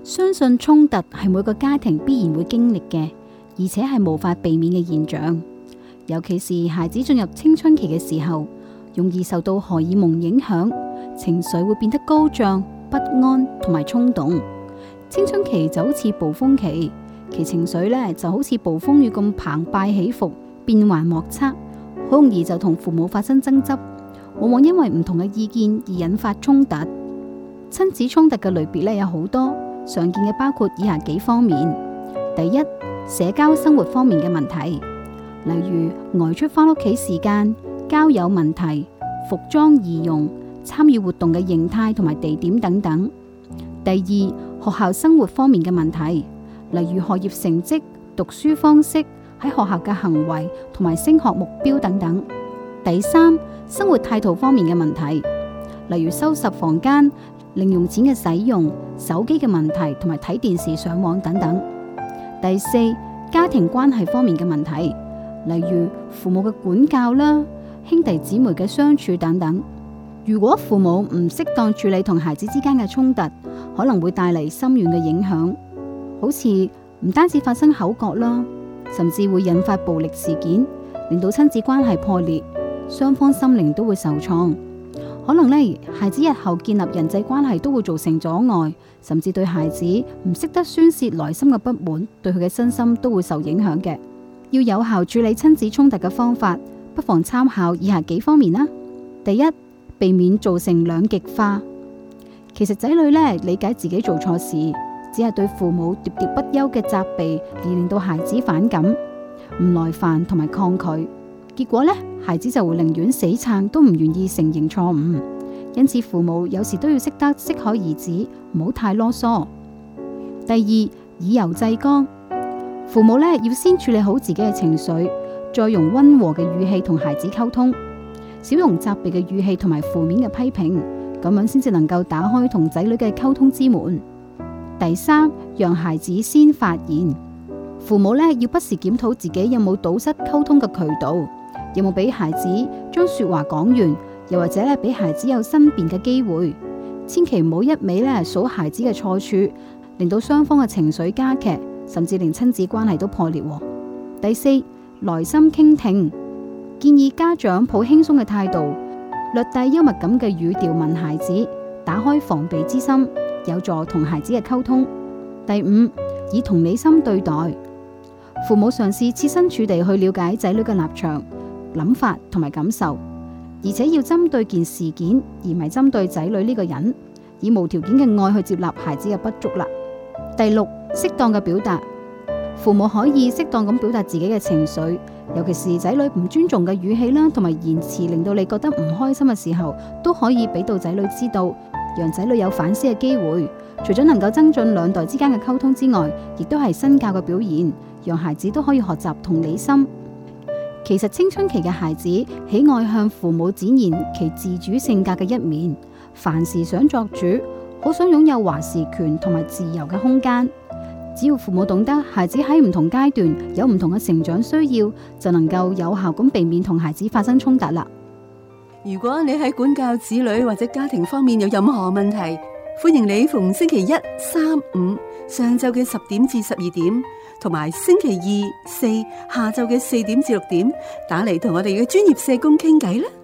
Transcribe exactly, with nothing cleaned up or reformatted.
相信衝突係每個家庭必然會經歷嘅，而且係無法避免嘅現象。尤其是孩子進入青春期嘅時候，容易受到荷爾蒙影響，情緒會變得高漲、不安同埋衝動。青春期就好似暴風期，其情緒呢就好似暴風雨咁澎湃起伏，變幻莫測，好容易就同父母發生爭執，往往因為唔同嘅意見而引發衝突。親子衝突嘅類別呢有好多，常見嘅包括以下幾方面。第一，社交生活方面嘅問題，例如外出返屋企時間、交友問題、服裝儀容、參與活動嘅形態同埋地點等等。第二，學校生活方面嘅問題，例如學業成績、讀書方式、喺學校嘅行為同埋升學目標等等。第三，生活態度方面嘅問題，例如收拾房間、零用錢嘅使用、手機嘅問題同埋睇電視上網等等。第四，家庭關係方面嘅問題，例如父母嘅管教啦、兄弟姊妹嘅相處等等。如果父母唔適當處理同孩子之間嘅衝突，可能會帶嚟深遠嘅影響，好似唔單止發生口角啦，甚至會引發暴力事件，令到親子關係破裂，雙方心靈都會受創。可能呢，孩子日後建立人際關係都會造成阻礙，甚至對孩子唔識得宣洩內心嘅不滿，對佢嘅身心都會受影響嘅。要有效處理親子衝突嘅方法，不妨參考以下幾方面啦。第一，避免造成兩極化。其實仔女呢，理解自己做錯事，只係對父母喋喋不休嘅責備而令到孩子反感、唔耐煩同埋抗拒。結果呢，孩子就會寧願死撐都唔願意承認錯誤。因此父母有時都要識得適可而止，唔好太囉嗦。第二，以柔制剛。父母呢，要先處理好自己嘅情緒，再用溫和嘅語氣同孩子溝通，少用責備嘅語氣同埋負面嘅批評，咁樣先至能夠打開同仔女嘅溝通之門。第三，讓孩子先發言。父母呢，要不時檢討自己有冇堵塞溝通嘅渠道，有冇俾孩子將說話講完，又或者咧俾孩子有申辯嘅機會。千祈唔好一味咧數孩子嘅錯處，令到雙方嘅情緒加劇，甚至令親子關係都破裂。第四，耐心傾聽。建議家長抱輕鬆嘅態度，略帶幽默感嘅語調問孩子，打開防備之心，有助同孩子嘅溝通。第五，以同理心對待。父母嘗試設身處地去了解仔女嘅立場、諗法同埋感受，而且要針對件事件，而唔係針對仔女呢個人，以無條件嘅愛去接納孩子嘅不足啦。第六，適當嘅表達。父母可以適當咁表達自己嘅情緒，尤其是仔女唔尊重嘅語氣啦，同埋言辭令到你覺得唔開心嘅時候，都可以俾到仔女知道，讓仔女有反思嘅機會。除咗能夠增進兩代之間嘅溝通之外，亦都係身教嘅表現，讓孩子都可以學習同理心。其實青春期嘅孩子喜愛向父母展現其自主性格嘅一面，凡事想作主，好想擁有話事權同埋自由嘅空間。只要父母懂得孩子喺唔同階段有唔同嘅成長需要，就能夠有效咁避免同孩子發生衝突啦。 如果你喺管教子女或者家庭方面有任何問題，歡迎你逢星期一、三、五上晝嘅十點至十二點，同埋星期二、四下晝嘅四點至六點打嚟同我哋嘅專業社工傾偈啦。